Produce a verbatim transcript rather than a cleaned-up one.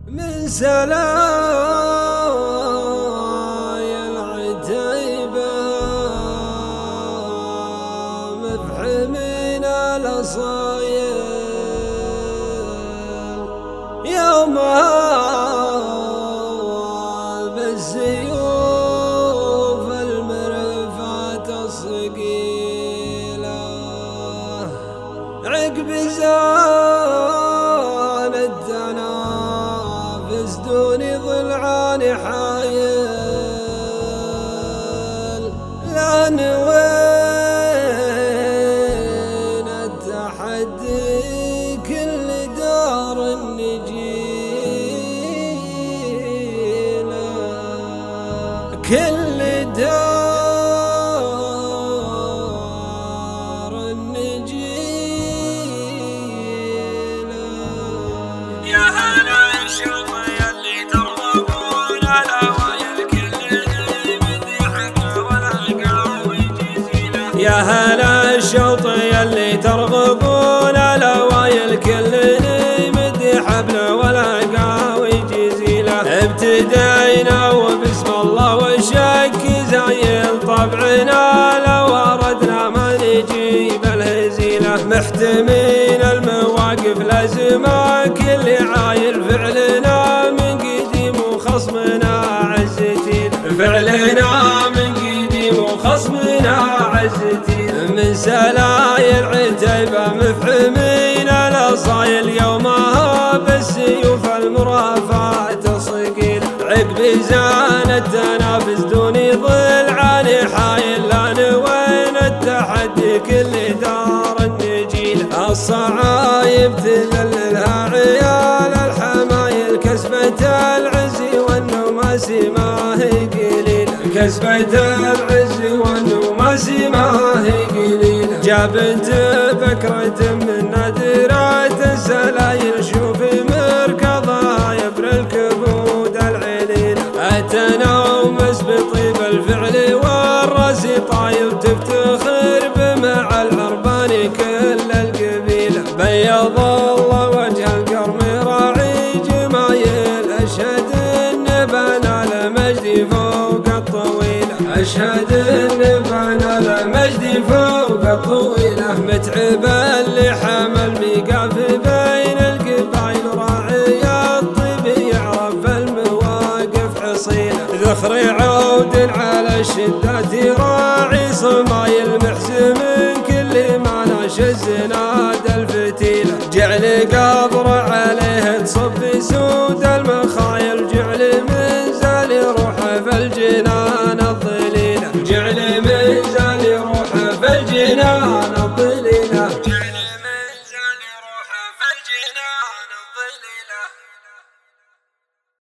من سلايا العتيبة مفحمين الأصايل يومها بالسيوف المرفات الصقيلة عقب زان التنافس دون ضلعان حايل لأن وين التحدي كل دار النجيلة كل دار النجيلة. يا هلا الشوط يلي ترغبون الأوايل كلنا مدحنا ولا قاوي جزيلة. يا هلا الشوط يلي ترغبون الأوايل كلنا مدحنا ولا قاوي جزيلة. ابتدينا وبسم الله والشك زايل طبعنا لو أردنا ما نجيب الهزيلة. محتمين المواقف لازمة كل عايل فعلنا من قديم وخصمنا عزتين فعلنا من قديم وخصمنا عزتين. من سلايل عتيبة مفحمين الأصايل يومها بالسيوف المرافات صقيل عقب زان التنافس دون ضلعان حايل لان وين التحدي كل دار النجيل. الصعايب تذللها عيال الحمايل كسبة العز والنوماس ما هي قليلة كسبة العز والنوماس ما هي قليلة. جابت بكرة من نادرات السلايل شوف مركضها يبر الكبود العليل. التنومس بطيب الفعل والراس طاير تفتخر بمع العربان كل القبيلة. بيض الله وجه القرم راعي جمايل أشهد إن بنى المجد فوق الطويلة أشهد إن بنى المجد فوق الطويلة. متعب اللي حمل ميقاف بين القبايل راعي الطيب يعرف المواقف حصيلة. ذخر عود على الشدات راعي صمايل محزم كل ما ناش الزناد الفتيلة. جعل قبر عليه تصب سود المخايل جعل منزل روحه في الجنان الظليلة جعل منزل روحه في الجنان الظليلة جعل منزل روحه في الجنان الظليلة.